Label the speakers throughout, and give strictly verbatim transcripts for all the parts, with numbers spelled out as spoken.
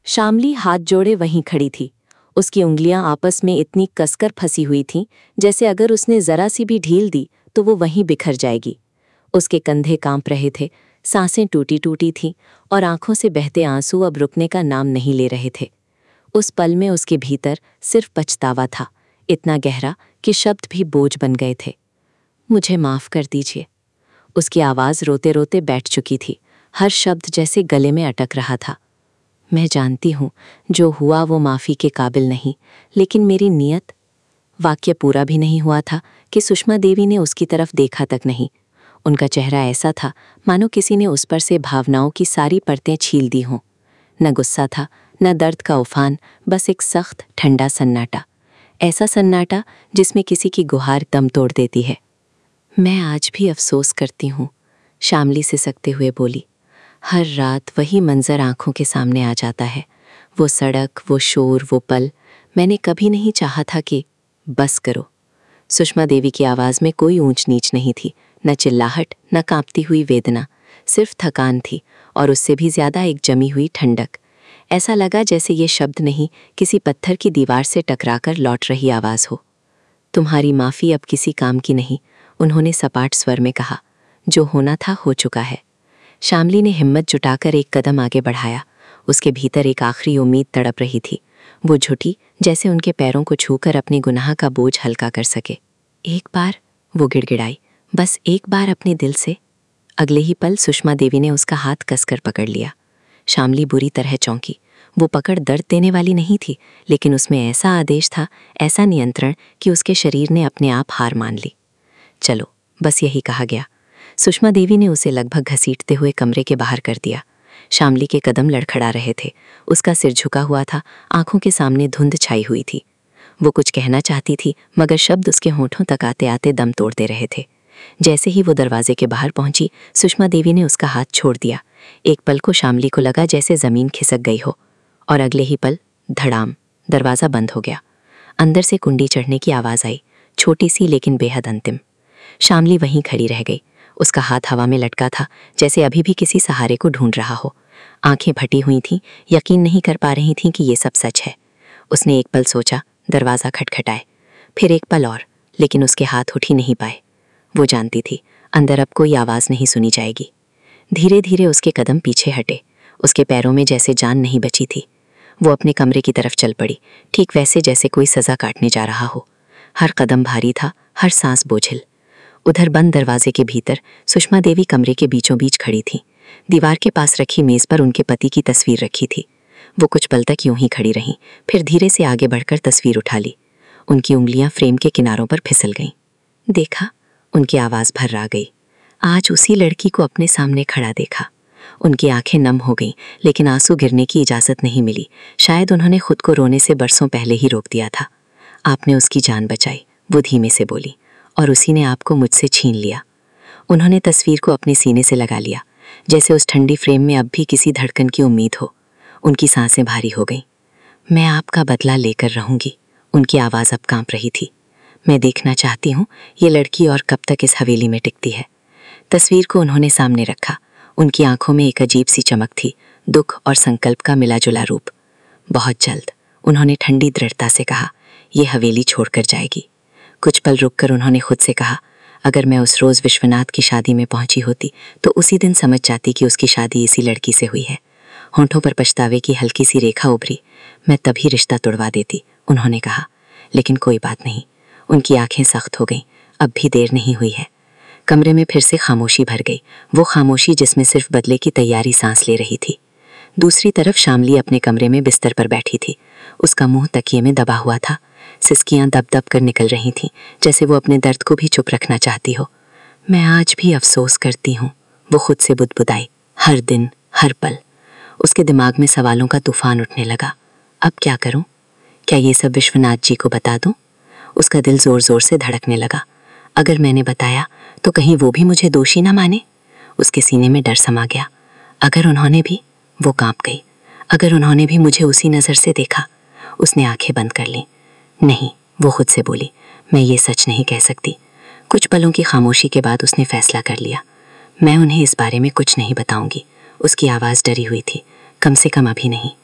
Speaker 1: शामली हाथ जोड़े वहीं खड़ी थी। उसकी उंगलियां आपस में इतनी कसकर फंसी हुई थीं जैसे अगर उसने जरा सी भी ढील दी तो वो वहीं बिखर जाएगी। उसके कंधे कांप रहे थे, सांसें टूटी टूटी थीं और आंखों से बहते आंसू अब रुकने का नाम नहीं ले रहे थे। उस पल में उसके भीतर सिर्फ पछतावा था, इतना गहरा कि शब्द भी बोझ बन गए थे। मुझे माफ कर दीजिए। उसकी आवाज़ रोते रोते बैठ चुकी थी, हर शब्द जैसे गले में अटक रहा था। मैं जानती हूँ जो हुआ वो माफ़ी के काबिल नहीं, लेकिन मेरी नीयत। वाक्य पूरा भी नहीं हुआ था कि सुषमा देवी ने उसकी तरफ देखा तक नहीं। उनका चेहरा ऐसा था मानो किसी ने उस पर से भावनाओं की सारी परतें छील दी हों। न गुस्सा था, न दर्द का उफान, बस एक सख्त ठंडा सन्नाटा। ऐसा सन्नाटा जिसमें किसी की गुहार दम तोड़ देती है। मैं आज भी अफसोस करती हूँ, शामली सिसकते हुए बोली। हर रात वही मंजर आंखों के सामने आ जाता है, वो सड़क, वो शोर, वो पल। मैंने कभी नहीं चाहा था कि बस करो। सुषमा देवी की आवाज़ में कोई ऊंच नीच नहीं थी, न चिल्लाहट, न कांपती हुई वेदना, सिर्फ थकान थी और उससे भी ज्यादा एक जमी हुई ठंडक। ऐसा लगा जैसे ये शब्द नहीं, किसी पत्थर की दीवार से टकराकर लौट रही आवाज़ हो। तुम्हारी माफ़ी अब किसी काम की नहीं, उन्होंने सपाट स्वर में कहा। जो होना था हो चुका है। शामली ने हिम्मत जुटाकर एक कदम आगे बढ़ाया। उसके भीतर एक आखिरी उम्मीद तड़प रही थी। वो झुकी जैसे उनके पैरों को छूकर अपने गुनाह का बोझ हल्का कर सके। एक बार, वो गिड़गिड़ाई, बस एक बार अपने दिल से। अगले ही पल सुषमा देवी ने उसका हाथ कसकर पकड़ लिया। शामली बुरी तरह चौंकी। वो पकड़ दर्द देने वाली नहीं थी, लेकिन उसमें ऐसा आदेश था, ऐसा नियंत्रण कि उसके शरीर ने अपने आप हार मान ली। चलो, बस यही कहा गया। सुषमा देवी ने उसे लगभग घसीटते हुए कमरे के बाहर कर दिया। शामली के कदम लड़खड़ा रहे थे, उसका सिर झुका हुआ था, आंखों के सामने धुंध छाई हुई थी। वो कुछ कहना चाहती थी, मगर शब्द उसके होठों तक आते आते दम तोड़ते रहे थे। जैसे ही वो दरवाजे के बाहर पहुंची, सुषमा देवी ने उसका हाथ छोड़ दिया। एक पल को शामली को लगा जैसे जमीन खिसक गई हो, और अगले ही पल धड़ाम, दरवाज़ा बंद हो गया। अंदर से कुंडी चढ़ने की आवाज़ आई, छोटी सी लेकिन बेहद अंतिम। शामली वहीं खड़ी रह गई। उसका हाथ हवा में लटका था, जैसे अभी भी किसी सहारे को ढूंढ रहा हो। आंखें फटी हुई थीं, यकीन नहीं कर पा रही थीं कि ये सब सच है। उसने एक पल सोचा, दरवाज़ा खटखटाए, फिर एक पल और, लेकिन उसके हाथ उठ ही नहीं पाए। वो जानती थी, अंदर अब कोई आवाज़ नहीं सुनी जाएगी। धीरे धीरे उसके कदम पीछे हटे, उसके पैरों में जैसे जान नहीं बची थी। वो अपने कमरे की तरफ चल पड़ी, ठीक वैसे जैसे कोई सज़ा काटने जा रहा हो। हर कदम भारी था, हर सांस बोझिल। उधर बंद दरवाजे के भीतर सुषमा देवी कमरे के बीचों बीच खड़ी थी। दीवार के पास रखी मेज पर उनके पति की तस्वीर रखी थी। वो कुछ पल तक यूं ही खड़ी रहीं, फिर धीरे से आगे बढ़कर तस्वीर उठा ली। उनकी उंगलियां फ्रेम के किनारों पर फिसल गईं। देखा, उनकी आवाज़ भर्रा गई। आज उसी लड़की को अपने सामने खड़ा देखा। उनकी आंखें नम हो गईं, लेकिन आंसू गिरने की इजाज़त नहीं मिली। शायद उन्होंने खुद को रोने से बरसों पहले ही रोक दिया था। आपने उसकी जान बचाई, वो धीमे से बोली, और उसी ने आपको मुझसे छीन लिया। उन्होंने तस्वीर को अपने सीने से लगा लिया, जैसे उस ठंडी फ्रेम में अब भी किसी धड़कन की उम्मीद हो। उनकी सांसें भारी हो गईं। मैं आपका बदला लेकर रहूंगी। उनकी आवाज़ अब कांप रही थी। मैं देखना चाहती हूँ ये लड़की और कब तक इस हवेली में टिकती है। तस्वीर को उन्होंने सामने रखा। उनकी आंखों में एक अजीब सी चमक थी, दुख और संकल्प का मिला जुला रूप। बहुत जल्द, उन्होंने ठंडी दृढ़ता से कहा, ये हवेली छोड़कर जाएगी। कुछ पल रुककर उन्होंने खुद से कहा, अगर मैं उस रोज़ विश्वनाथ की शादी में पहुंची होती तो उसी दिन समझ जाती कि उसकी शादी इसी लड़की से हुई है। होंठों पर पछतावे की हल्की सी रेखा उभरी। मैं तभी रिश्ता तोड़वा देती, उन्होंने कहा, लेकिन कोई बात नहीं। उनकी आंखें सख्त हो गईं। अब भी देर नहीं हुई है। कमरे में फिर से खामोशी भर गई, वो खामोशी जिसमें सिर्फ बदले की तैयारी सांस ले रही थी। दूसरी तरफ शामली अपने कमरे में बिस्तर पर बैठी थी। उसका मुंह तकिए में दबा हुआ था। सिसकियां दब दब कर निकल रही थीं, जैसे वो अपने दर्द को भी चुप रखना चाहती हो। मैं आज भी अफसोस करती हूँ, वो खुद से बुदबुदाई, हर दिन, हर पल। उसके दिमाग में सवालों का तूफान उठने लगा। अब क्या करूं? क्या ये सब विश्वनाथ जी को बता दूं? उसका दिल जोर जोर से धड़कने लगा। अगर मैंने बताया तो कहीं वो भी मुझे दोषी ना माने। उसके सीने में डर समा गया। अगर उन्होंने भी, वो कांप गई। अगर उन्होंने भी मुझे उसी नज़र से देखा। उसने आंखें बंद कर लीं। नहीं, वो खुद से बोली, मैं ये सच नहीं कह सकती। कुछ पलों की खामोशी के बाद उसने फैसला कर लिया, मैं उन्हें इस बारे में कुछ नहीं बताऊंगी। उसकी आवाज़ डरी हुई थी, कम से कम अभी नहीं।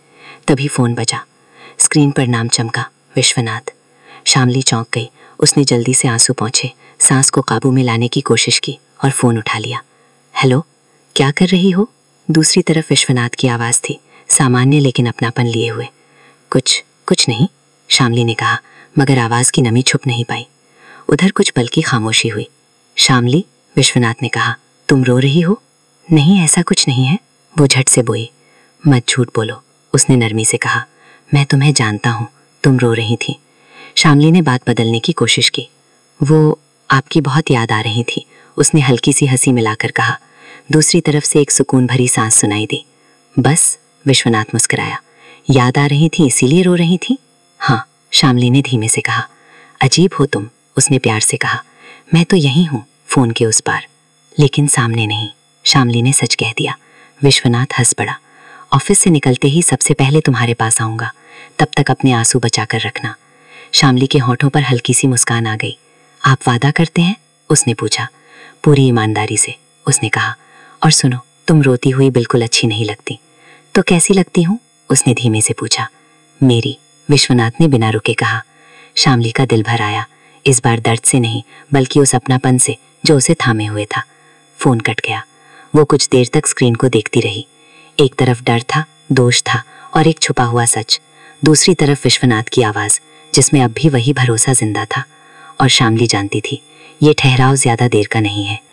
Speaker 1: तभी फोन बजा। स्क्रीन पर नाम चमका, विश्वनाथ। शामली चौंक गई। उसने जल्दी से आंसू पोंछे, सांस को काबू में लाने की कोशिश की और फोन उठा लिया। हेलो, क्या कर रही हो? दूसरी तरफ विश्वनाथ की आवाज़ थी, सामान्य लेकिन अपनापन लिए हुए। कुछ कुछ नहीं, शामली ने कहा, मगर आवाज़ की नमी छुप नहीं पाई। उधर कुछ पल की खामोशी हुई। शामली, विश्वनाथ ने कहा, तुम रो रही हो? नहीं, ऐसा कुछ नहीं है, वो झट से बोई। मत झूठ बोलो, उसने नरमी से कहा, मैं तुम्हें जानता हूँ, तुम रो रही थी। शामली ने बात बदलने की कोशिश की। वो आपकी बहुत याद आ रही थी, उसने हल्की सी हंसी मिलाकर कहा। दूसरी तरफ से एक सुकून भरी सांस सुनाई दी। बस, विश्वनाथ मुस्कुराया। याद आ रही थी इसीलिए रो रही थी? हाँ, शामली ने धीमे से कहा। अजीब हो तुम, उसने प्यार से कहा। मैं तो यहीं हूँ, फोन के उस पार, लेकिन सामने नहीं, शामली ने सच कह दिया। विश्वनाथ हंस पड़ा। ऑफिस से निकलते ही सबसे पहले तुम्हारे पास आऊंगा, तब तक अपने आंसू बचा कर रखना। शामली के होठों पर हल्की सी मुस्कान आ गई। आप वादा करते हैं? उसने पूछा। पूरी ईमानदारी से, उसने कहा। और सुनो, तुम रोती हुई बिल्कुल अच्छी नहीं लगती। तो कैसी लगती हूँ? उसने धीमे से पूछा। मेरी, विश्वनाथ ने बिना रुके कहा। शामली का दिल भर आया, इस बार दर्द से नहीं बल्कि उस अपनापन से जो उसे थामे हुए था। फोन कट गया। वो कुछ देर तक स्क्रीन को देखती रही। एक तरफ डर था, दोष था और एक छुपा हुआ सच। दूसरी तरफ विश्वनाथ की आवाज़, जिसमें अब भी वही भरोसा जिंदा था। और शामली जानती थी, ये ठहराव ज्यादा देर का नहीं है।